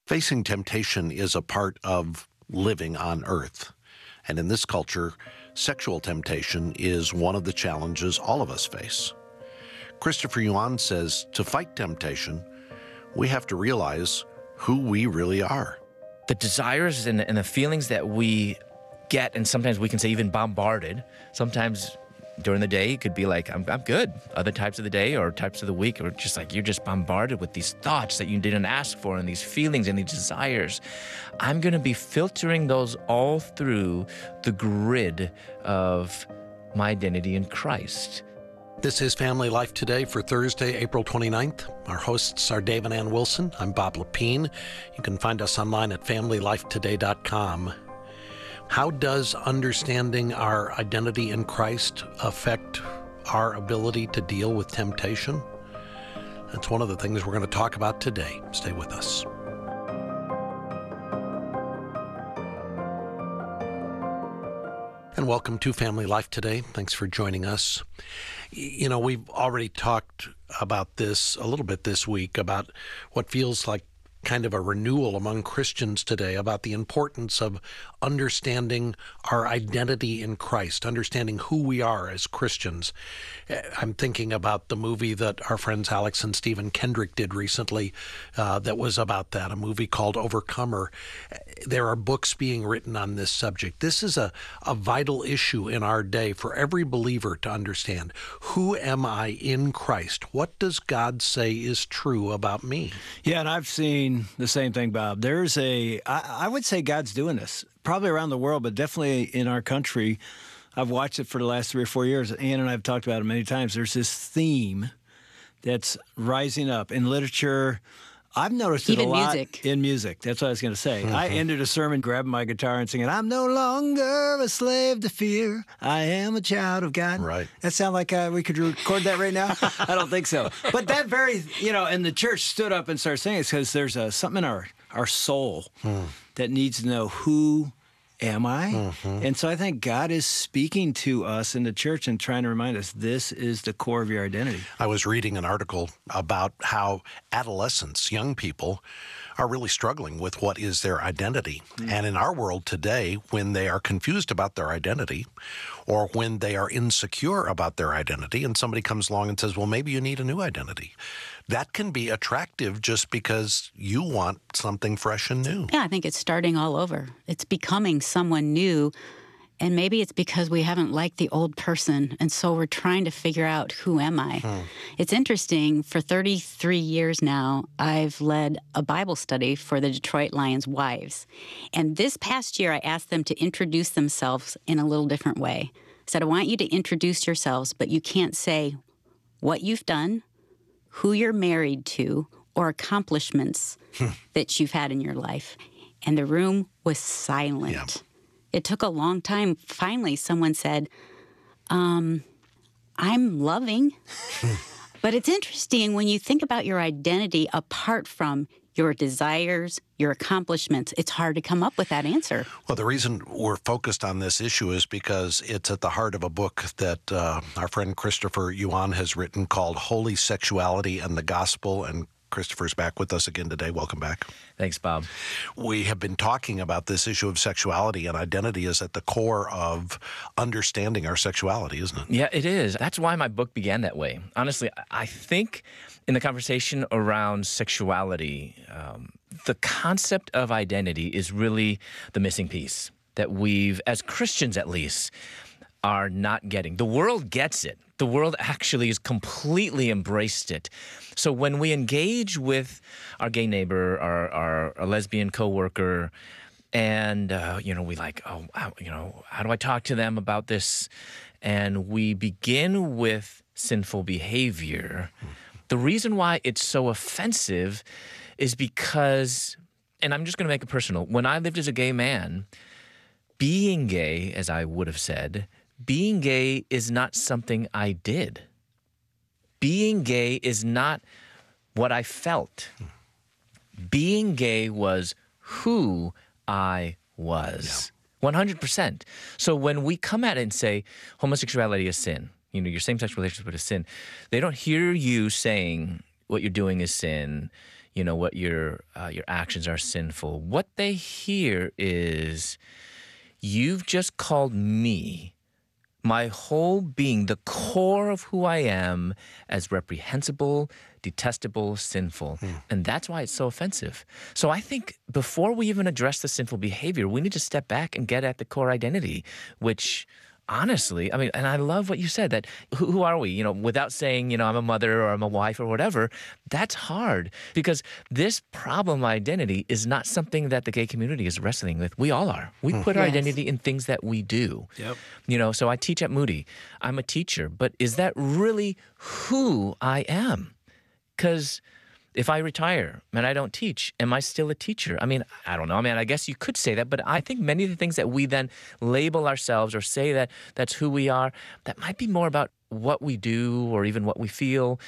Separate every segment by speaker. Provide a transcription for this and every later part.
Speaker 1: Facing temptation is a part of living on earth. And in this culture, sexual temptation is one of the challenges all of us face. Christopher Yuan says to fight temptation, we have to realize who we really are.
Speaker 2: The desires and the feelings that we get, and sometimes we can say even bombarded, sometimes during the day it could be like, I'm good. Other types of the day or types of the week are just like, you're just bombarded with these thoughts that you didn't ask for and these feelings and these desires. I'm going to be filtering those all through the grid of my identity in Christ.
Speaker 1: This is Family Life Today for Thursday, April 29th. Our hosts are Dave and Ann Wilson. I'm Bob Lepine. You can find us online at FamilyLifeToday.com. How does understanding our identity in Christ affect our ability to deal with temptation? That's one of the things we're going to talk about today. Stay with us. And welcome to Family Life Today. Thanks for joining us. You know, we've already talked about this a little bit this week, about what feels like kind of a renewal among Christians today about the importance of understanding our identity in Christ, understanding who we are as Christians. I'm thinking about the movie that our friends Alex and Stephen Kendrick did recently that was about that, a movie called Overcomer. There are books being written on this subject. This is a vital issue in our day for every believer to understand. Who am I in Christ? What does God say is true about me?
Speaker 3: Yeah, and I've seen the same thing, Bob. I would say God's doing this, probably around the world, but definitely in our country. I've watched it for the last 3 or 4 years. Ann and I have talked about it many times. There's this theme that's rising up in literature. I've noticed it a lot in music. That's what I was going to say. Mm-hmm. I ended a sermon grabbing my guitar and singing, I'm no longer a slave to fear. I am a child of God.
Speaker 1: Right.
Speaker 3: That sound like we could record that right now? I don't think so. But that and the church stood up and started singing it because there's something in our soul that needs to know who am I? Mm-hmm. And so I think God is speaking to us in the church and trying to remind us this is the core of your identity.
Speaker 1: I was reading an article about how adolescents, young people, are really struggling with what is their identity. Mm-hmm. And in our world today, when they are confused about their identity or when they are insecure about their identity and somebody comes along and says, well, maybe you need a new identity, that can be attractive just because you want something fresh and new.
Speaker 4: Yeah, I think it's starting all over. It's becoming someone new, and maybe it's because we haven't liked the old person, and so we're trying to figure out, who am I? It's interesting, for 33 years now, I've led a Bible study for the Detroit Lions wives. And this past year, I asked them to introduce themselves in a little different way. I said, I want you to introduce yourselves, but you can't say what you've done, who you're married to, or accomplishments that you've had in your life. And the room was silent. Yeah. It took a long time. Finally, someone said, I'm loving. But it's interesting when you think about your identity apart from your desires, your accomplishments, it's hard to come up with that answer.
Speaker 1: Well, the reason we're focused on this issue is because it's at the heart of a book that our friend Christopher Yuan has written called Holy Sexuality and the Gospel. And Christopher's back with us again today. Welcome back.
Speaker 2: Thanks, Bob.
Speaker 1: We have been talking about this issue of sexuality, and identity is at the core of understanding our sexuality, isn't it?
Speaker 2: Yeah, it is. That's why my book began that way. Honestly, I think in the conversation around sexuality, the concept of identity is really the missing piece that we've, as Christians at least, are not getting. The world gets it. The world actually has completely embraced it. So when we engage with our gay neighbor, our lesbian coworker, and we like, how do I talk to them about this? And we begin with sinful behavior. The reason why it's so offensive is because, and I'm just going to make it personal, when I lived as a gay man, being gay, as I would have said, being gay is not something I did. Being gay is not what I felt. Being gay was who I was. Yeah. 100%. So when we come at it and say homosexuality is sin, your same-sex relationship is sin, they don't hear you saying what you're doing is sin. what your actions are sinful. What they hear is, you've just called me, my whole being, the core of who I am, as reprehensible, detestable, sinful. And that's why it's so offensive. So I think before we even address the sinful behavior, we need to step back and get at the core identity, which honestly, I mean, and I love what you said, that who are we? Without saying, I'm a mother or I'm a wife or whatever, that's hard, because this problem identity is not something that the gay community is wrestling with. We all are. We put our
Speaker 4: Yes.
Speaker 2: identity in things that we do.
Speaker 3: Yep.
Speaker 2: So I teach at Moody. I'm a teacher, but is that really who I am? Because if I retire and I don't teach, am I still a teacher? I mean, I don't know. I mean, I guess you could say that, but I think many of the things that we then label ourselves or say that that's who we are, that might be more about what we do or even what we feel.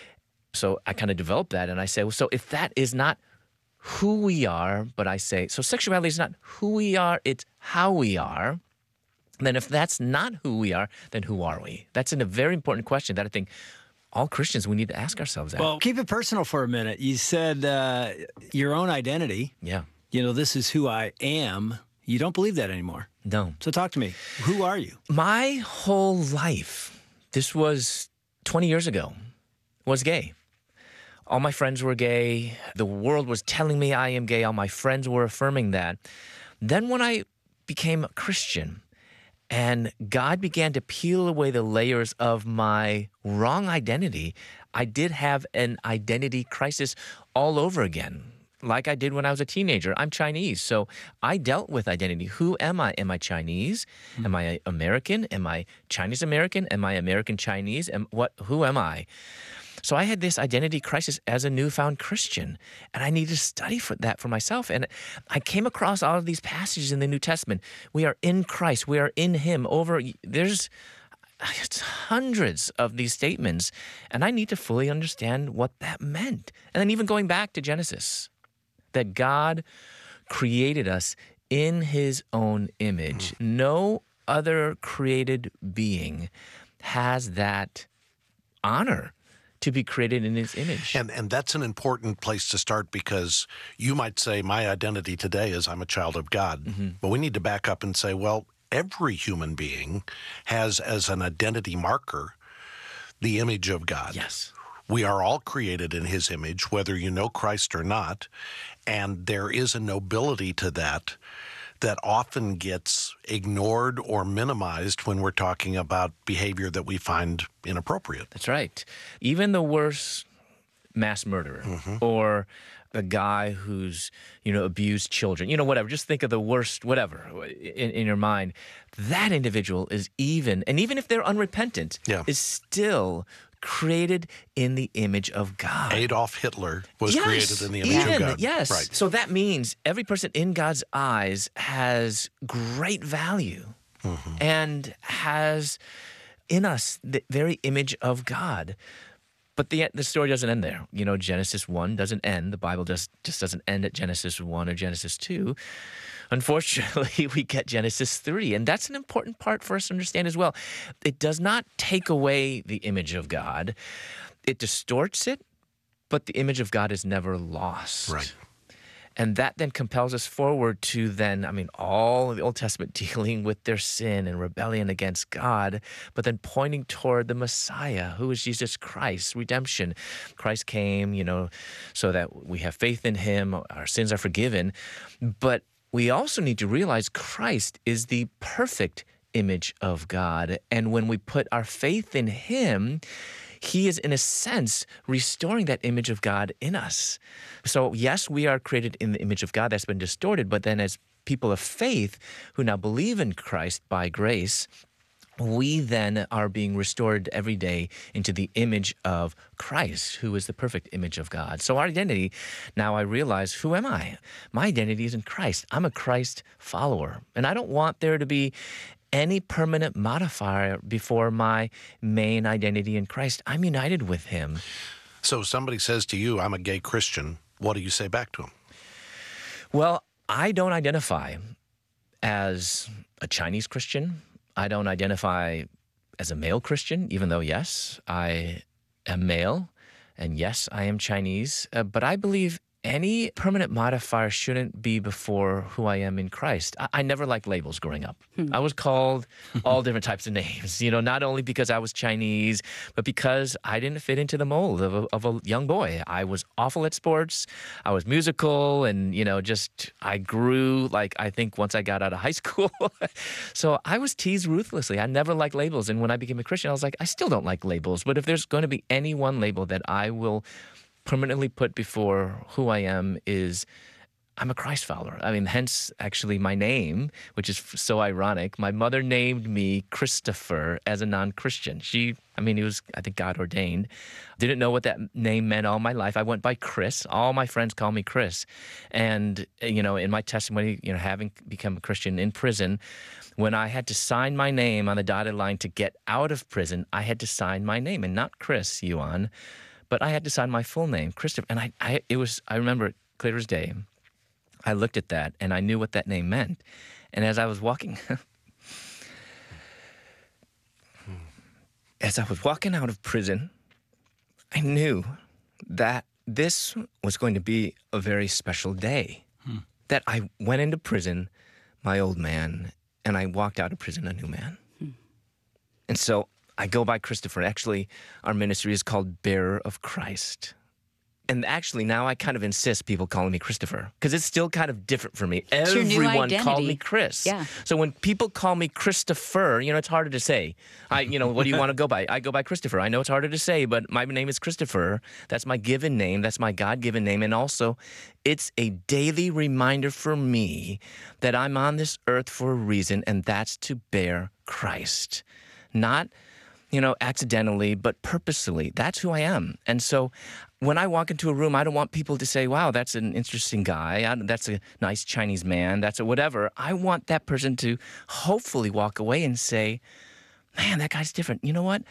Speaker 2: So I kind of developed that, and I say, well, so if that is not who we are, but I say, so sexuality is not who we are, it's how we are. Then if that's not who we are, then who are we? That's a very important question that I think all Christians, we need to ask ourselves that.
Speaker 3: Well, keep it personal for a minute. You said your own identity.
Speaker 2: Yeah.
Speaker 3: This is who I am. You don't believe that anymore.
Speaker 2: No.
Speaker 3: So talk to me. Who are you?
Speaker 2: My whole life, this was 20 years ago, was gay. All my friends were gay. The world was telling me I am gay. All my friends were affirming that. Then when I became a Christian, and God began to peel away the layers of my wrong identity, I did have an identity crisis all over again, like I did when I was a teenager. I'm Chinese, so I dealt with identity. Who am I? Am I Chinese? Am I American? Am I Chinese American? Am I American Chinese? Who am I? So I had this identity crisis as a newfound Christian, and I needed to study that for myself. And I came across all of these passages in the New Testament. We are in Christ. We are in Him. There's hundreds of these statements, and I need to fully understand what that meant. And then even going back to Genesis, that God created us in His own image. No other created being has that honor to be created in His image.
Speaker 1: And that's an important place to start, because you might say my identity today is I'm a child of God. But we need to back up and say, well, every human being has as an identity marker the image of God.
Speaker 2: Yes.
Speaker 1: We are all created in His image, whether you know Christ or not. And there is a nobility to that often gets ignored or minimized when we're talking about behavior that we find inappropriate.
Speaker 2: That's right. Even the worst mass murderer or a guy who's, abused children, whatever. Just think of the worst, whatever, in your mind. That individual is even if they're unrepentant, is still created in the image of God.
Speaker 1: Adolf Hitler was created in the image of God.
Speaker 2: Yes.
Speaker 1: Right.
Speaker 2: So that means every person in God's eyes has great value and has in us the very image of God. But the story doesn't end there. Genesis 1 doesn't end. The Bible just doesn't end at Genesis 1 or Genesis 2. Unfortunately, we get Genesis 3, and that's an important part for us to understand as well. It does not take away the image of God. It distorts it, but the image of God is never lost.
Speaker 1: Right.
Speaker 2: And that then compels us forward to all of the Old Testament dealing with their sin and rebellion against God, but then pointing toward the Messiah, who is Jesus Christ, redemption. Christ came, so that we have faith in Him, our sins are forgiven. But we also need to realize Christ is the perfect image of God. And when we put our faith in Him, He is, in a sense, restoring that image of God in us. So, yes, we are created in the image of God that's been distorted, but then as people of faith who now believe in Christ by grace, we then are being restored every day into the image of Christ, who is the perfect image of God. So our identity, now I realize, who am I? My identity is in Christ. I'm a Christ follower, and I don't want there to be any permanent modifier before my main identity in Christ. I'm united with Him.
Speaker 1: So somebody says to you, I'm a gay Christian. What do you say back to them?
Speaker 2: Well, I don't identify as a Chinese Christian. I don't identify as a male Christian, even though, yes, I am male And yes, I am Chinese, but I believe any permanent modifier shouldn't be before who I am in Christ. I never liked labels growing up. I was called all different types of names, not only because I was Chinese, but because I didn't fit into the mold of a young boy. I was awful at sports. I was musical and, I grew I think once I got out of high school. So I was teased ruthlessly. I never liked labels. And when I became a Christian, I was like, I still don't like labels. But if there's going to be any one label that I will permanently put before who I am is I'm a Christ follower. I mean, hence actually my name, which is so ironic. My mother named me Christopher as a non-Christian. It was, I think, God ordained. Didn't know what that name meant all my life. I went by Chris. All my friends call me Chris. And, in my testimony, having become a Christian in prison, when I had to sign my name on the dotted line to get out of prison, I had to sign my name and not Chris Yuan. But I had to sign my full name, Christopher. And I remember it clear as day. I looked at that and I knew what that name meant. And as I was walking, out of prison, I knew that this was going to be a very special day. That I went into prison, my old man, and I walked out of prison a new man. And so I go by Christopher. Actually, our ministry is called Bearer of Christ. And actually, now I kind of insist people calling me Christopher because it's still kind of different for me.
Speaker 4: It's your new
Speaker 2: Everyone
Speaker 4: identity.
Speaker 2: called me Chris.
Speaker 4: Yeah.
Speaker 2: So when people call me Christopher, it's harder to say. What do you want to go by? I go by Christopher. I know it's harder to say, but my name is Christopher. That's my given name. That's my God-given name. And also, it's a daily reminder for me that I'm on this earth for a reason, and that's to bear Christ. Not accidentally, but purposefully. That's who I am. And so when I walk into a room, I don't want people to say, wow, that's an interesting guy. That's a nice Chinese man. That's a whatever. I want that person to hopefully walk away and say, man, that guy's different. You know what?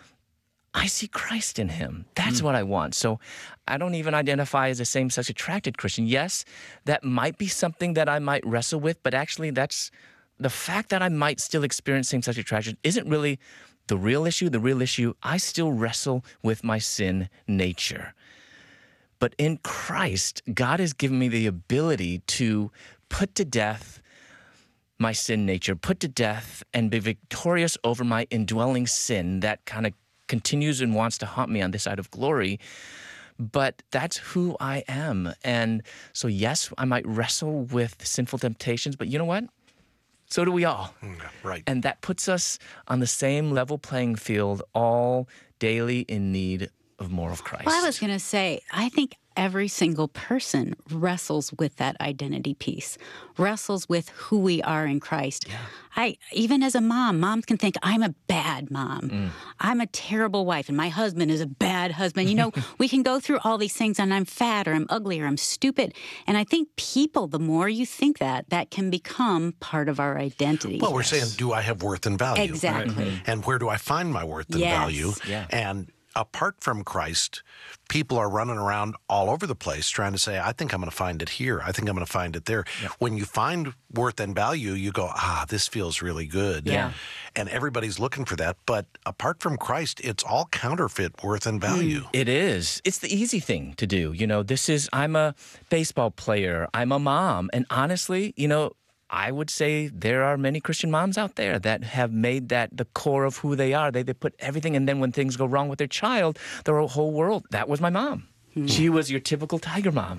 Speaker 2: I see Christ in him. That's what I want. So I don't even identify as a same-sex attracted Christian. Yes, that might be something that I might wrestle with, but actually that's the fact that I might still experience same-sex attraction isn't really the real issue. The real issue, I still wrestle with my sin nature. But in Christ, God has given me the ability to put to death my sin nature, put to death and be victorious over my indwelling sin that kind of continues and wants to haunt me on this side of glory. But that's who I am. And so, yes, I might wrestle with sinful temptations, but you know what? So do we all.
Speaker 1: Right.
Speaker 2: And that puts us on the same level playing field, all daily in need of more of Christ.
Speaker 4: Well, I was going to say, I think every single person wrestles with that identity piece, wrestles with who we are in Christ. Yeah. Even as a mom, moms can think, I'm a bad mom. I'm a terrible wife, and my husband is a bad husband. We can go through all these things, and I'm fat, or I'm ugly, or I'm stupid. And I think people, the more you think that can become part of our identity.
Speaker 1: Well, we're saying, do I have worth and value?
Speaker 4: Exactly.
Speaker 1: And where do I find my worth and value?
Speaker 2: Yeah.
Speaker 1: And apart from Christ, people are running around all over the place trying to say, I think I'm going to find it here. I think I'm going to find it there. Yeah. When you find worth and value, you go, this feels really good.
Speaker 2: Yeah.
Speaker 1: And everybody's looking for that. But apart from Christ, it's all counterfeit worth and value.
Speaker 2: It is. It's the easy thing to do. I'm a baseball player. I'm a mom. And honestly, I would say there are many Christian moms out there that have made that the core of who they are. They put everything, and then when things go wrong with their child, their whole world, that was my mom. She was your typical tiger mom.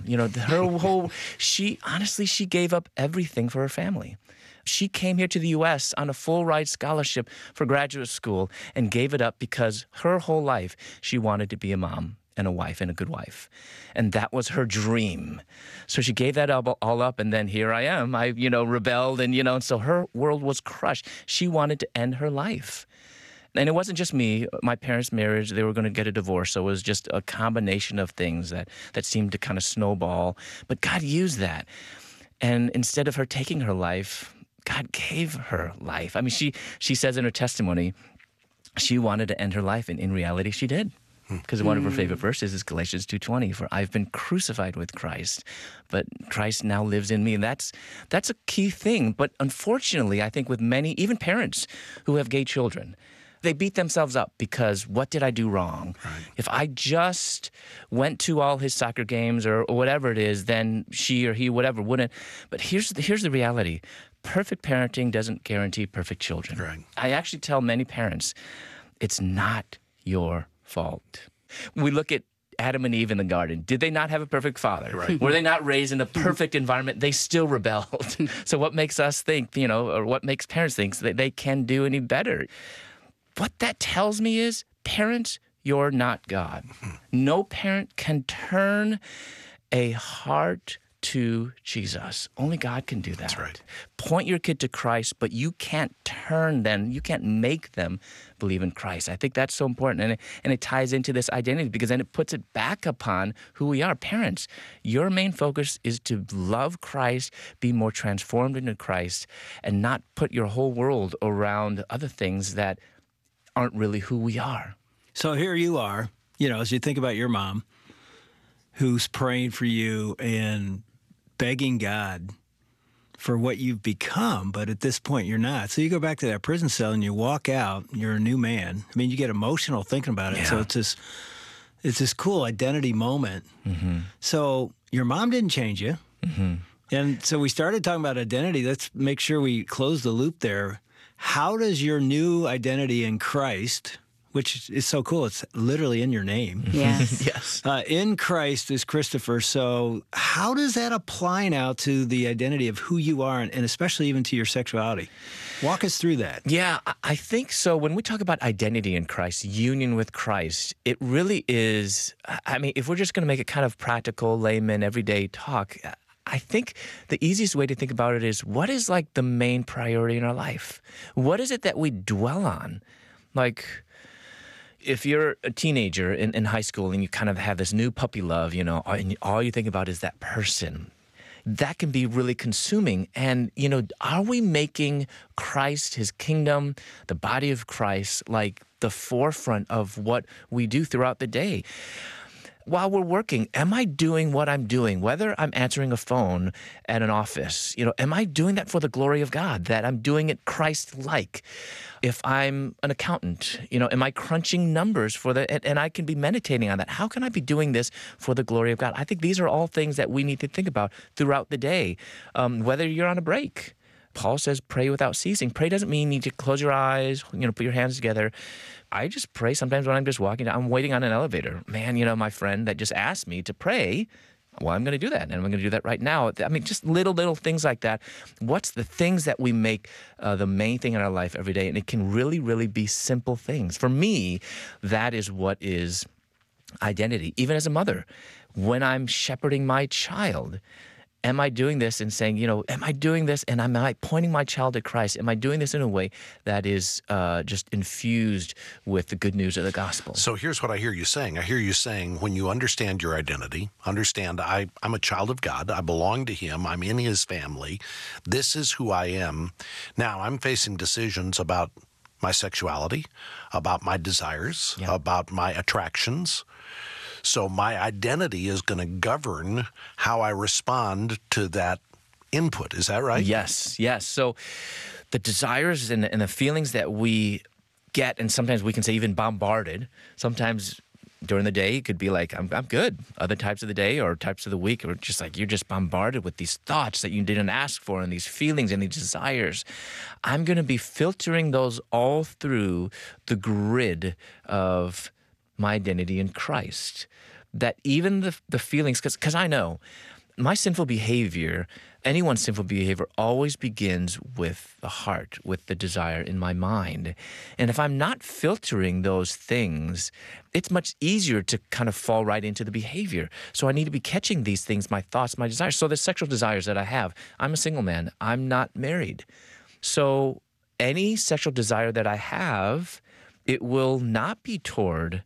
Speaker 2: She gave up everything for her family. She came here to the U.S. on a full-ride scholarship for graduate school and gave it up because her whole life she wanted to be a mom and a wife and a good wife. And that was her dream. So she gave that all up, and then here I am. I, rebelled, and so her world was crushed. She wanted to end her life. And it wasn't just me. My parents' marriage, they were going to get a divorce, so it was just a combination of things that seemed to kind of snowball. But God used that. And instead of her taking her life, God gave her life. I mean, she says in her testimony, she wanted to end her life, and in reality, she did. Because one of her favorite verses is Galatians 2:20, for I've been crucified with Christ, but Christ now lives in me. And that's a key thing. But unfortunately, I think with many, even parents who have gay children, they beat themselves up because what did I do wrong?
Speaker 1: Right.
Speaker 2: If I just went to all his soccer games or whatever it is, then she or he, whatever, wouldn't. But here's the reality. Perfect parenting doesn't guarantee perfect children.
Speaker 1: Right.
Speaker 2: I actually tell many parents, it's not your fault. We look at Adam and Eve in the garden. Did they not have a perfect father?
Speaker 1: Right.
Speaker 2: Were they not raised in a perfect environment? They still rebelled. So what makes us think, or what makes parents think that they can do any better? What that tells me is, parents, you're not God. No parent can turn a heart to Jesus. Only God can do that.
Speaker 1: That's right.
Speaker 2: Point your kid to Christ, but you can't turn them, you can't make them believe in Christ. I think that's so important. And it ties into this identity because then it puts it back upon who we are. Parents, your main focus is to love Christ, be more transformed into Christ, and not put your whole world around other things that aren't really who we are.
Speaker 3: So here you are, as you think about your mom, who's praying for you and begging God for what you've become, but at this point you're not. So you go back to that prison cell and you walk out, you're a new man. I mean, you get emotional thinking about it.
Speaker 2: Yeah.
Speaker 3: So it's this cool identity moment.
Speaker 2: Mm-hmm.
Speaker 3: So your mom didn't change you.
Speaker 2: Mm-hmm.
Speaker 3: And so we started talking about identity. Let's make sure we close the loop there. How does your new identity in Christ, which is so cool, it's literally in your name.
Speaker 4: Yes.
Speaker 2: Yes.
Speaker 3: In Christ is Christopher. So how does that apply now to the identity of who you are and especially even to your sexuality? Walk us through that.
Speaker 2: Yeah, I think so. When we talk about identity in Christ, union with Christ, it really is, if we're just going to make it kind of practical, layman, everyday talk, I think the easiest way to think about it is, what is like the main priority in our life? What is it that we dwell on? Like, if you're a teenager in high school and you kind of have this new puppy love, and all you think about is that person, that can be really consuming. And, are we making Christ, his kingdom, the body of Christ, like the forefront of what we do throughout the day? While we're working, am I doing what I'm doing? Whether I'm answering a phone at an office, am I doing that for the glory of God, that I'm doing it Christ-like? If I'm an accountant, am I crunching numbers and I can be meditating on that. How can I be doing this for the glory of God? I think these are all things that we need to think about throughout the day, whether you're on a break. Paul says, pray without ceasing. Pray doesn't mean you need to close your eyes, put your hands together. I just pray sometimes when I'm just walking down. I'm waiting on an elevator. Man, my friend that just asked me to pray, well, I'm going to do that, and I'm going to do that right now. Just little things like that. What's the things that we make the main thing in our life every day? And it can really, really be simple things. For me, that is what is identity. Even as a mother, when I'm shepherding my child, am I doing this and saying, am I doing this and am I pointing my child to Christ? Am I doing this in a way that is just infused with the good news of the gospel?
Speaker 1: So here's what I hear you saying. I hear you saying, when you understand your identity, understand I'm a child of God, I belong to him, I'm in his family, this is who I am. Now I'm facing decisions about my sexuality, about my desires, about my attractions. So my identity is going to govern how I respond to that input. Is that right?
Speaker 2: Yes. So the desires and the feelings that we get, and sometimes we can say even bombarded, sometimes during the day it could be like, I'm good. Other types of the day or types of the week are just like you're just bombarded with these thoughts that you didn't ask for and these feelings and these desires. I'm going to be filtering those all through the grid of my identity in Christ. That even the feelings, because I know my sinful behavior, anyone's sinful behavior always begins with the heart, with the desire in my mind. And if I'm not filtering those things, it's much easier to kind of fall right into the behavior. So I need to be catching these things, my thoughts, my desires. So the sexual desires that I have, I'm a single man, I'm not married. So any sexual desire that I have, it will not be toward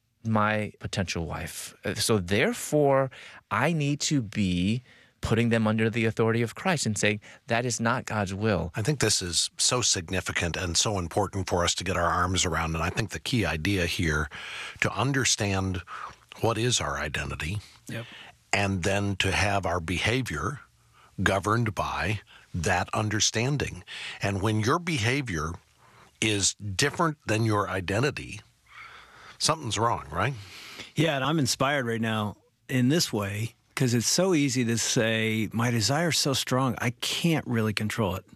Speaker 2: my potential wife. So therefore, I need to be putting them under the authority of Christ and saying, that is not God's will.
Speaker 1: I think this is so significant and so important for us to get our arms around. And I think the key idea here, to understand what is our identity, and then to have our behavior governed by that understanding. And when your behavior is different than your identity, something's wrong, right?
Speaker 3: Yeah, and I'm inspired right now in this way because it's so easy to say, my desire's so strong, I can't really control it.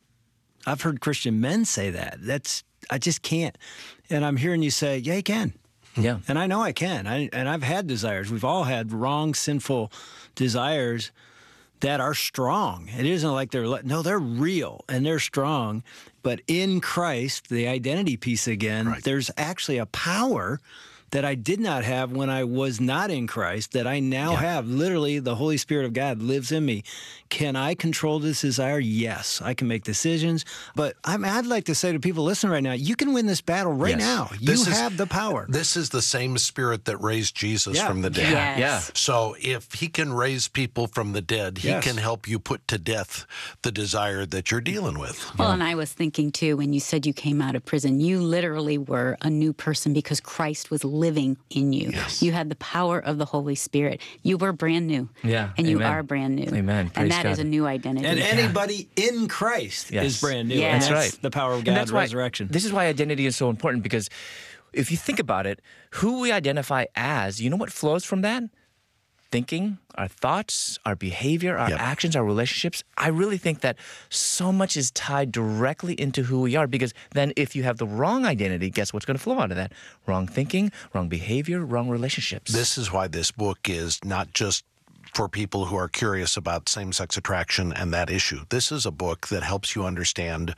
Speaker 3: I've heard Christian men say that. I just can't. And I'm hearing you say, yeah, you can.
Speaker 2: Yeah.
Speaker 3: And I know I can. And I've had desires. We've all had wrong, sinful desires that are strong. It isn't like they're real and they're strong. But in Christ, the identity piece again,
Speaker 1: Right.
Speaker 3: There's actually a power that I did not have when I was not in Christ that I now have. Literally, the Holy Spirit of God lives in me. Can I control this desire? Yes. I can make decisions. But I'd like to say to people listening right now, you can win this battle right
Speaker 2: Yes.
Speaker 3: now.
Speaker 1: This
Speaker 3: You
Speaker 1: is-
Speaker 3: have the power.
Speaker 1: This is the same Spirit that raised Jesus from the dead.
Speaker 4: Yes.
Speaker 2: Yeah.
Speaker 1: So if he can raise people from the dead, he
Speaker 3: Yes.
Speaker 1: can help you put to death the desire that you're dealing with.
Speaker 4: Well, and I was thinking too, when you said you came out of prison, you literally were a new person because Christ was living in you.
Speaker 1: Yes.
Speaker 4: You had the power of the Holy Spirit. You were brand new.
Speaker 2: Yeah,
Speaker 4: And you
Speaker 2: amen.
Speaker 4: are brand new.
Speaker 2: Amen. Praise
Speaker 4: And that is
Speaker 2: God.
Speaker 4: a new identity.
Speaker 3: And anybody in Christ
Speaker 2: Yes.
Speaker 3: is brand new.
Speaker 4: Yes.
Speaker 3: And
Speaker 4: That's
Speaker 3: that's
Speaker 2: right.
Speaker 3: the power of
Speaker 2: And
Speaker 3: God's
Speaker 2: that's why-
Speaker 3: resurrection.
Speaker 2: This is why identity is so important, because if you think about it, who we identify as, you know what flows from that? Thinking, our thoughts, our behavior, our
Speaker 1: Yep.
Speaker 2: actions, our relationships. I really think that so much is tied directly into who we are, because then if you have the wrong identity, guess what's going to flow out of that? Wrong thinking, wrong behavior, wrong relationships.
Speaker 1: This is why this book is not just for people who are curious about same-sex attraction and that issue. This is a book that helps you understand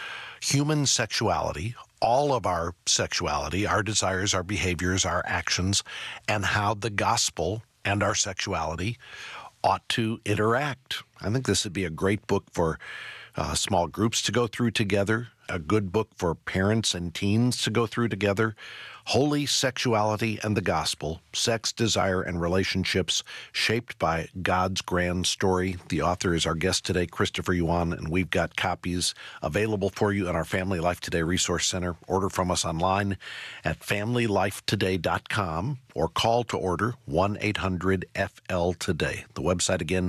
Speaker 1: human sexuality, all of our sexuality, our desires, our behaviors, our actions, and how the gospel and our sexuality ought to interact. I think this would be a great book for small groups to go through together, a good book for parents and teens to go through together. Holy Sexuality and the Gospel, Sex, Desire, and Relationships, Shaped by God's Grand Story. The author is our guest today, Christopher Yuan, and we've got copies available for you in our Family Life Today Resource Center. Order from us online at FamilyLifeToday.com or call to order 1-800-FL-TODAY. The website again,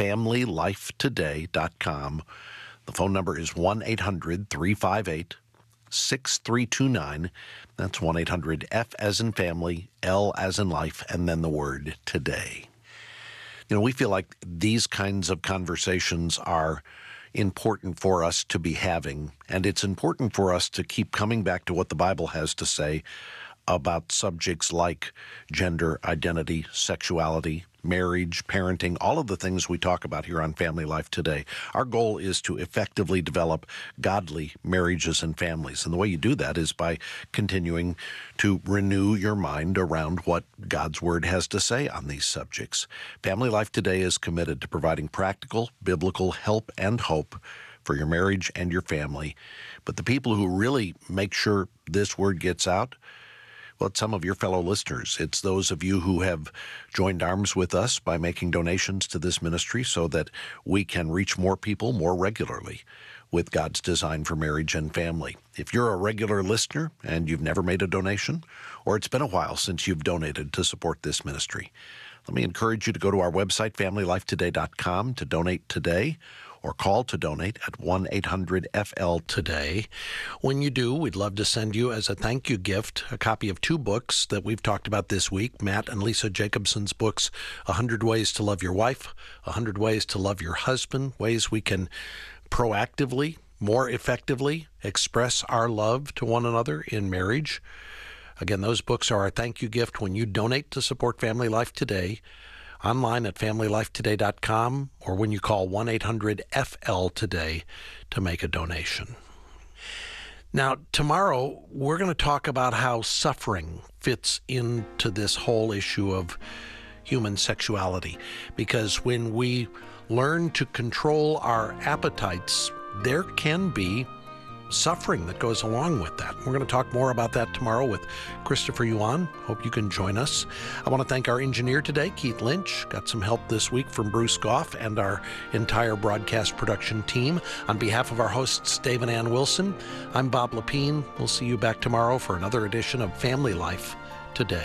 Speaker 1: FamilyLifeToday.com. The phone number is 1-800-358-6329. That's 1-800-F as in family, L as in life, and then the word today. You know, we feel like these kinds of conversations are important for us to be having, and it's important for us to keep coming back to what the Bible has to say about subjects like gender identity, sexuality, marriage, parenting, all of the things we talk about here on Family Life Today. Our goal is to effectively develop godly marriages and families. And the way you do that is by continuing to renew your mind around what God's Word has to say on these subjects. Family Life Today is committed to providing practical, biblical help and hope for your marriage and your family. But the people who really make sure this word gets out, well, it's some of your fellow listeners. It's those of you who have joined arms with us by making donations to this ministry so that we can reach more people more regularly with God's design for marriage and family. If you're a regular listener and you've never made a donation, or it's been a while since you've donated to support this ministry, let me encourage you to go to our website, FamilyLifeToday.com, to donate today, or call to donate at 1-800-FL-TODAY. When you do, we'd love to send you as a thank you gift a copy of 2 books that we've talked about this week, Matt and Lisa Jacobson's books, 100 Ways to Love Your Wife, 100 Ways to Love Your Husband, ways we can proactively, more effectively express our love to one another in marriage. Again, those books are our thank you gift when you donate to support Family Life Today, online at FamilyLifeToday.com, or when you call 1-800-FL-TODAY to make a donation. Now, tomorrow, we're going to talk about how suffering fits into this whole issue of human sexuality, because when we learn to control our appetites, there can be suffering that goes along with that. We're going to talk more about that tomorrow with Christopher Yuan. Hope you can join us. I want to thank our engineer today, Keith Lynch. Got some help this week from Bruce Goff and our entire broadcast production team. On behalf of our hosts, Dave and Ann Wilson, I'm Bob Lepine. We'll see you back tomorrow for another edition of Family Life Today.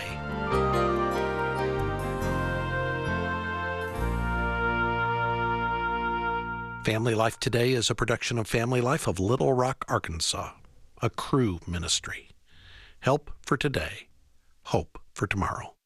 Speaker 1: Family Life Today is a production of Family Life of Little Rock, Arkansas. a Cru ministry. Help for today, hope for tomorrow.